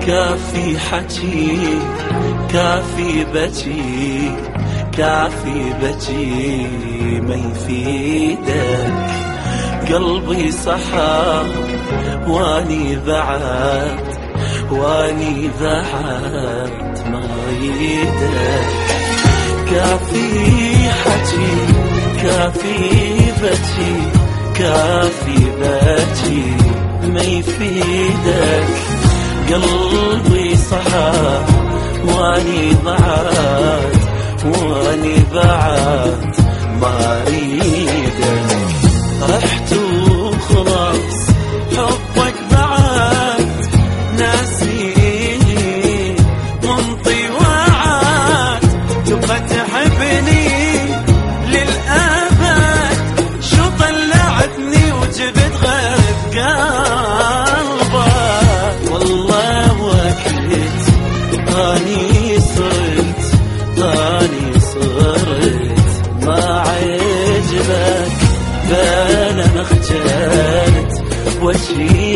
كافي حكي كافي بكي كافي بكي ما يفيدك. قلبي صحى واني بعد واني بعد ما يدك. كافي حكي كافي بكي كافي بكي ما يفيدك. قلبي صحى واني بعد واني بعد ما اريدك. رحت وخلاص حبك بعد ناسيني منطي وعد تبغى تحبني للأبد. شو طلعتني وجبت غير بقلبك. والله وكلت اني صرت ما عجبك. فانا مخجلت وجهي